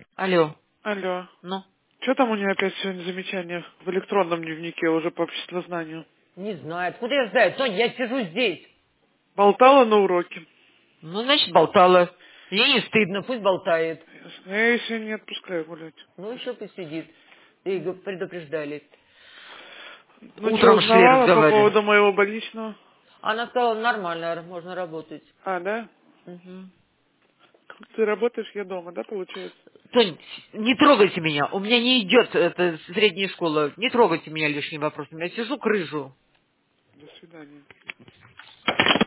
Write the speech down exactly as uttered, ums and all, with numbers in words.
Алло. Алло. Ну? Что там у нее опять сегодня замечание в электронном дневнике уже по обществознанию? Не знаю. Откуда я знаю? Сонь, я сижу здесь. Болтала на уроке. Ну, значит, болтала. Ей не стыдно, пусть болтает. Ясно. Я ее сегодня не отпускаю гулять. Ну, еще посидит. И г- предупреждали. Ну что, Утром шли узнавала по разговаривать. поводу моего больничного? Она сказала, нормально, можно работать. А, да? Мгм. Ты работаешь, я дома, да, получается? Сонь, не трогайте меня. У меня не идет эта средняя школа. Не трогайте меня лишним вопросом. Я сижу, крыжу. До свидания.